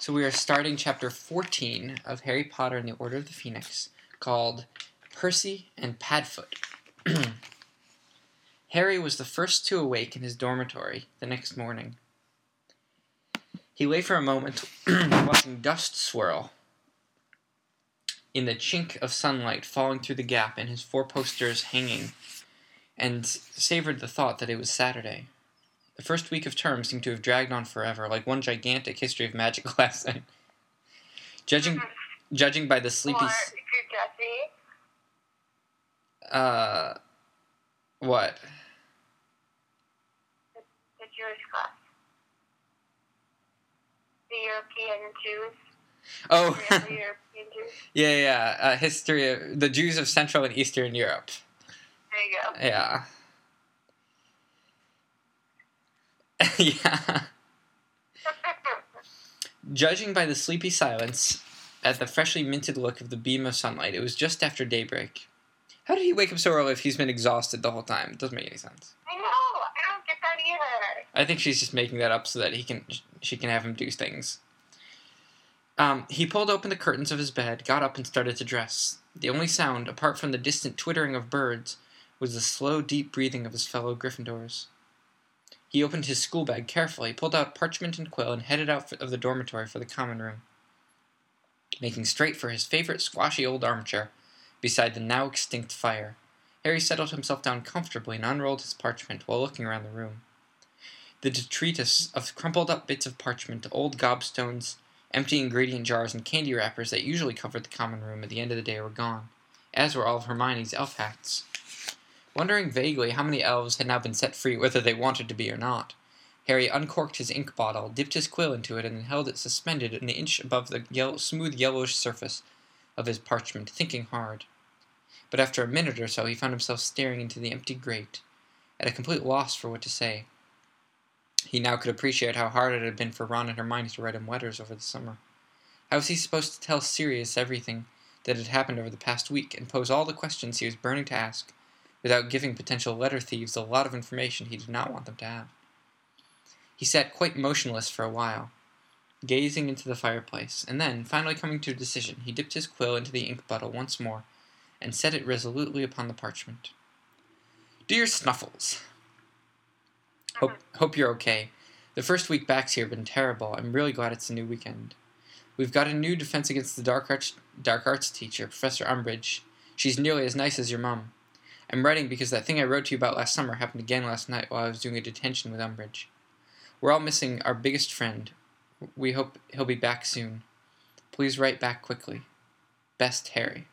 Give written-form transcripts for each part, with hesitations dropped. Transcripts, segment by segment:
So we are starting chapter 14 of Harry Potter and the Order of the Phoenix, called Percy and Padfoot. Harry was the first to awake in his dormitory the next morning. He lay for a moment, watching dust swirl in the chink of sunlight falling through the gap in his four posters hanging, and savored the thought that it was Saturday. The first week of term seemed to have dragged on forever, like one gigantic history of magic lesson. Judging by the sleepy... Or if you're Jesse. What? The Jewish class. The European Jews. Oh, The European Jews. yeah. History of the Jews of Central and Eastern Europe. There you go. Yeah. Yeah. Judging by the sleepy silence, at the freshly minted look of the beam of sunlight, it was just after daybreak. How did he wake up so early if he's been exhausted the whole time? It doesn't make any sense. I know. I don't get that either. I think she's just making that up so that she can have him do things. He pulled open the curtains of his bed, got up, and started to dress. The only sound, apart from the distant twittering of birds, was the slow, deep breathing of his fellow Gryffindors. He opened his school bag carefully, pulled out parchment and quill, and headed out of the dormitory for the common room, making straight for his favorite squashy old armchair beside the now extinct fire. Harry settled himself down comfortably and unrolled his parchment while looking around the room. The detritus of crumpled-up bits of parchment, old gobstones, empty ingredient jars, and candy wrappers that usually covered the common room at the end of the day were gone, as were all of Hermione's elf hats. Wondering vaguely how many elves had now been set free, whether they wanted to be or not, Harry uncorked his ink bottle, dipped his quill into it, and held it suspended an inch above the smooth yellowish surface of his parchment, thinking hard. But after a minute or so he found himself staring into the empty grate, at a complete loss for what to say. He now could appreciate how hard it had been for Ron and Hermione to write him letters over the summer. How was he supposed to tell Sirius everything that had happened over the past week, and pose all the questions he was burning to ask, without giving potential letter thieves a lot of information he did not want them to have? He sat quite motionless for a while, gazing into the fireplace, and then, finally coming to a decision, he dipped his quill into the ink bottle once more, and set it resolutely upon the parchment. Dear Snuffles, Hope you're okay. The first week back's here been terrible. I'm really glad it's a new weekend. We've got a new defense against the dark arts teacher, Professor Umbridge. She's nearly as nice as your mum. I'm writing because that thing I wrote to you about last summer happened again last night while I was doing a detention with Umbridge. We're all missing our biggest friend. We hope he'll be back soon. Please write back quickly. Best, Harry.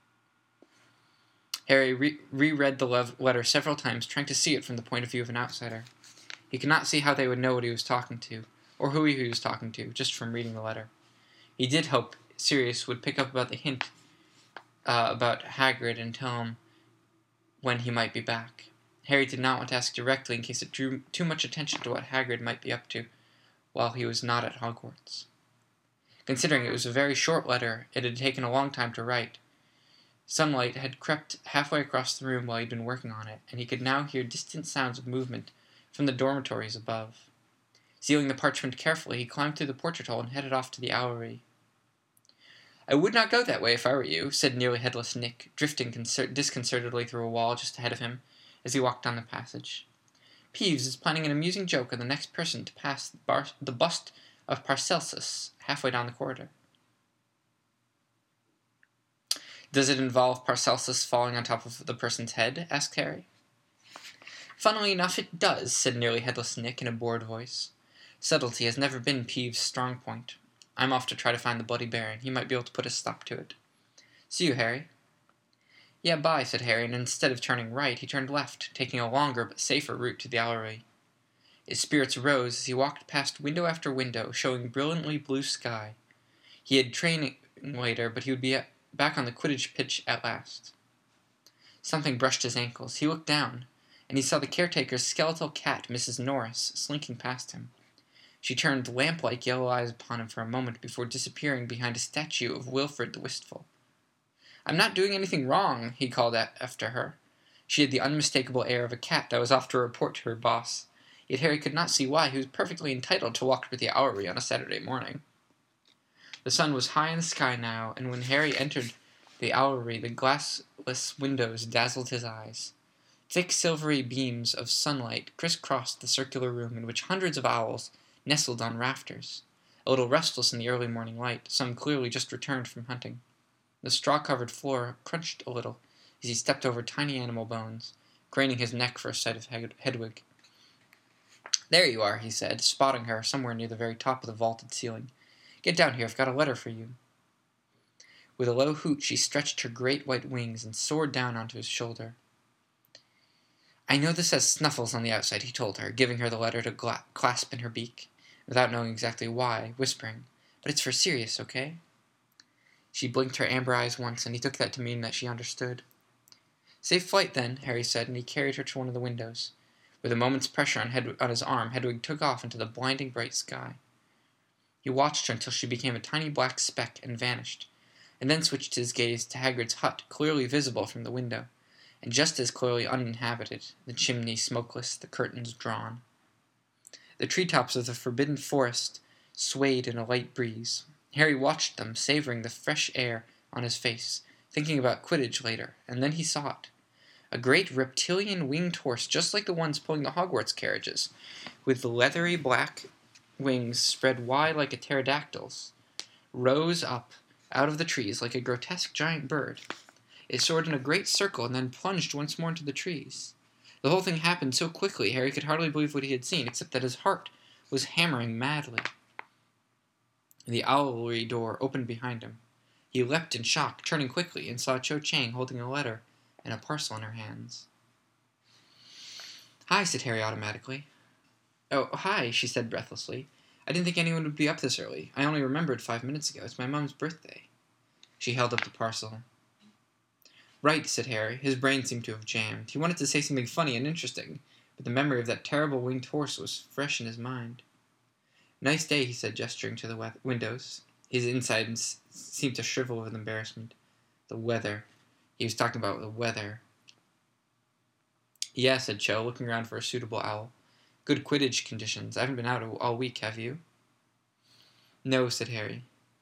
Harry reread the letter several times, trying to see it from the point of view of an outsider. He could not see how they would know what he was talking to, or who he was talking to, just from reading the letter. He did hope Sirius would pick up about the hint about Hagrid and tell him when he might be back. Harry did not want to ask directly in case it drew too much attention to what Hagrid might be up to while he was not at Hogwarts. Considering it was a very short letter, it had taken a long time to write. Sunlight had crept halfway across the room while he'd been working on it, and he could now hear distant sounds of movement from the dormitories above. Sealing the parchment carefully, he climbed through the portrait hole and headed off to the owlery. I would not go that way if I were you, said nearly headless Nick, drifting disconcertedly through a wall just ahead of him as he walked down the passage. Peeves is planning an amusing joke on the next person to pass the bust of Paracelsus halfway down the corridor. Does it involve Paracelsus falling on top of the person's head? Asked Harry. Funnily enough, it does, said nearly headless Nick in a bored voice. Subtlety has never been Peeves' strong point. I'm off to try to find the Bloody Baron. He might be able to put a stop to it. See you, Harry. Yeah, bye, said Harry, and instead of turning right, he turned left, taking a longer but safer route to the owlery. His spirits rose as he walked past window after window, showing brilliantly blue sky. He had training later, but he would be back on the Quidditch pitch at last. Something brushed his ankles. He looked down, and he saw the caretaker's skeletal cat, Mrs. Norris, slinking past him. She turned lamp-like yellow eyes upon him for a moment before disappearing behind a statue of Wilfred the Wistful. I'm not doing anything wrong, he called after her. She had the unmistakable air of a cat that was off to report to her boss, yet Harry could not see why he was perfectly entitled to walk to the owlery on a Saturday morning. The sun was high in the sky now, and when Harry entered the owlery, the glassless windows dazzled his eyes. Thick silvery beams of sunlight crisscrossed the circular room in which hundreds of owls nestled on rafters, a little restless in the early morning light, some clearly just returned from hunting. The straw-covered floor crunched a little as he stepped over tiny animal bones, craning his neck for a sight of Hedwig. "There you are," he said, spotting her somewhere near the very top of the vaulted ceiling. "Get down here, I've got a letter for you." With a low hoot, she stretched her great white wings and soared down onto his shoulder. "I know this says Snuffles on the outside," he told her, giving her the letter to clasp in her beak, without knowing exactly why, whispering, "But it's for Sirius, okay?" She blinked her amber eyes once, and he took that to mean that she understood. "Safe flight, then," Harry said, and he carried her to one of the windows. With a moment's pressure on his arm, Hedwig took off into the blinding bright sky. He watched her until she became a tiny black speck and vanished, and then switched his gaze to Hagrid's hut, clearly visible from the window, and just as clearly uninhabited, the chimney smokeless, the curtains drawn. The treetops of the forbidden forest swayed in a light breeze. Harry watched them, savoring the fresh air on his face, thinking about Quidditch later, and then he saw it. A great reptilian winged horse, just like the ones pulling the Hogwarts carriages, with leathery black wings spread wide like a pterodactyl's, rose up out of the trees like a grotesque giant bird. It soared in a great circle and then plunged once more into the trees. The whole thing happened so quickly Harry could hardly believe what he had seen, except that his heart was hammering madly. The owlery door opened behind him. He leapt in shock, turning quickly, and saw Cho Chang holding a letter and a parcel in her hands. "Hi," said Harry automatically. "Oh, hi," she said breathlessly. "I didn't think anyone would be up this early. I only remembered 5 minutes ago. It's my Mom's birthday." She held up the parcel. "Right," said Harry. His brain seemed to have jammed. He wanted to say something funny and interesting, but the memory of that terrible winged horse was fresh in his mind. "Nice day," he said, gesturing to the windows. His insides seemed to shrivel with embarrassment. The weather. He was talking about the weather. "Yeah," said Cho, looking around for a suitable owl. "Good Quidditch conditions. I haven't been out all week, have you?" "No," said Harry.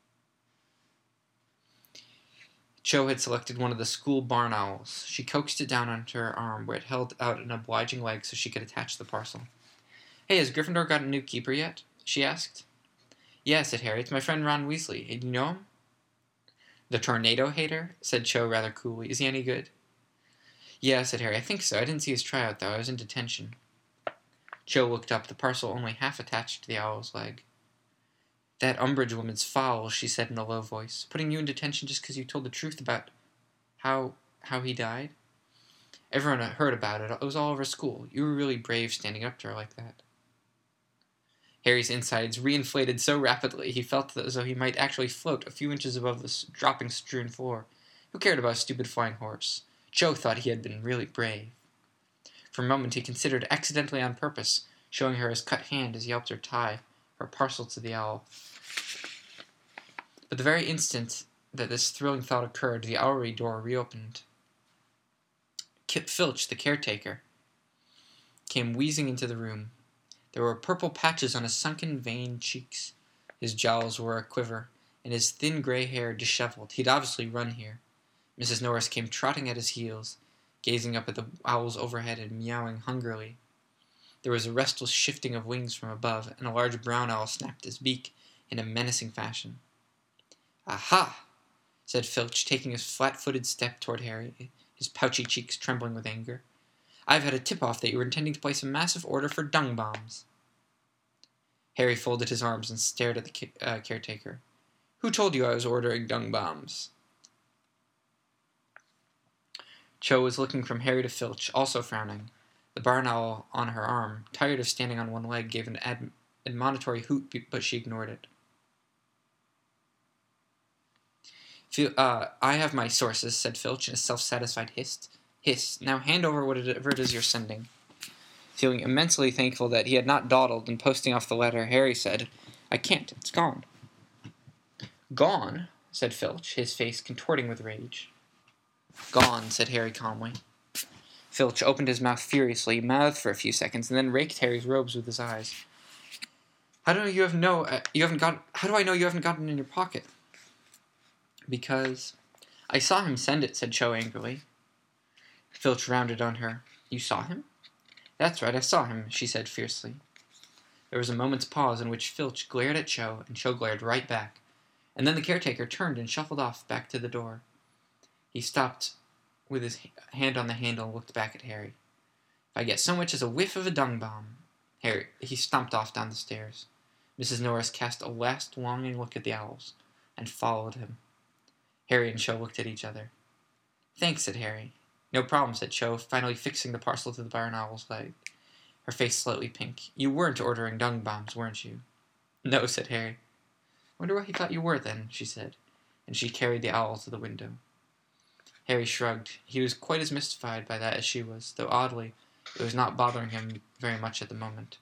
Cho had selected one of the school barn owls. She coaxed it down onto her arm, where it held out an obliging leg so she could attach the parcel. "Hey, has Gryffindor got a new keeper yet?" she asked. "Yeah," said Harry. "It's my friend Ron Weasley. Do you know him?" "The tornado hater?" said Cho rather coolly. "Is he any good?" "Yeah," said Harry. "I think so. I didn't see his tryout, though. I was in detention." Cho looked up, the parcel only half attached to the owl's leg. "That Umbridge woman's foul," she said in a low voice. "Putting you in detention just because you told the truth about how he died? Everyone heard about it. It was all over school. You were really brave standing up to her like that." Harry's insides reinflated so rapidly he felt as though he might actually float a few inches above the dropping strewn floor. Who cared about a stupid flying horse? Cho thought he had been really brave. For a moment he considered, accidentally on purpose, showing her his cut hand as he helped her tie her parcel to the owl. But the very instant that this thrilling thought occurred, the owlery door reopened. Kip Filch, the caretaker, came wheezing into the room. There were purple patches on his sunken, veined cheeks. His jowls were a-quiver, and his thin gray hair disheveled. He'd obviously run here. Mrs. Norris came trotting at his heels, gazing up at the owls overhead and meowing hungrily. There was a restless shifting of wings from above, and a large brown owl snapped his beak in a menacing fashion. "Aha!" said Filch, taking a flat-footed step toward Harry, his pouchy cheeks trembling with anger. "I've had a tip-off that you were intending to place a massive order for dung bombs." Harry folded his arms and stared at the caretaker. "Who told you I was ordering dung bombs?" Cho was looking from Harry to Filch, also frowning. The barn owl on her arm, tired of standing on one leg, gave an admonitory hoot, but she ignored it. "I have my sources," said Filch in a self-satisfied hiss. "Now hand over whatever it is you're sending." Feeling immensely thankful that he had not dawdled in posting off the letter, Harry said, "I can't. It's gone." "Gone?" said Filch, his face contorting with rage. "Gone," said Harry calmly. Filch opened his mouth furiously, mouthed for a few seconds, and then raked Harry's robes with his eyes. How do I know you haven't gotten it in your pocket? Because I saw him send it, said Cho angrily. Filch rounded on her. You saw him? That's right, I saw him, she said fiercely. There was a moment's pause in which Filch glared at Cho, and Cho glared right back, and then the caretaker turned and shuffled off back to the door. He stopped with his hand on the handle and looked back at Harry. If I get so much as a whiff of a dung bomb. He stomped off down the stairs. Mrs. Norris cast a last longing look at the owls, and followed him. Harry and Cho looked at each other. Thanks, said Harry. No problem, said Cho, finally fixing the parcel to the barn owl's leg, her face slightly pink. You weren't ordering dung bombs, weren't you? No, said Harry. Wonder why he thought you were, then, she said, and she carried the owl to the window. Harry shrugged. He was quite as mystified by that as she was, though oddly, it was not bothering him very much at the moment.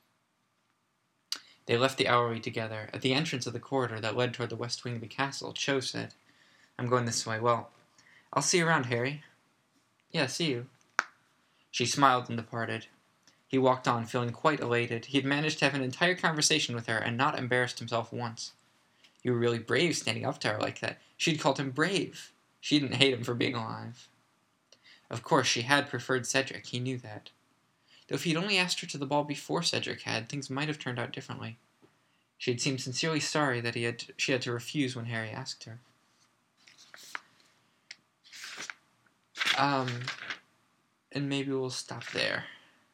They left the owlery together. At the entrance of the corridor that led toward the west wing of the castle, Cho said, I'm going this way. Well, I'll see you around, Harry. Yeah, see you. She smiled and departed. He walked on, feeling quite elated. He had managed to have an entire conversation with her and not embarrassed himself once. You were really brave standing up to her like that. She'd called him brave. She didn't hate him for being alive. Of course, she had preferred Cedric. He knew that. Though if he'd only asked her to the ball before Cedric had, things might have turned out differently. She had seemed sincerely sorry that she had to refuse when Harry asked her. And maybe we'll stop there.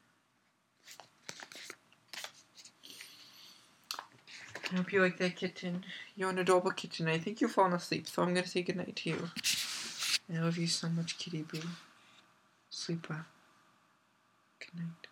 I hope you like that kitten. You're an adorable kitten. I think you've fallen asleep, so I'm going to say goodnight to you. I love you so much, kitty boo. Sleep well. Good night.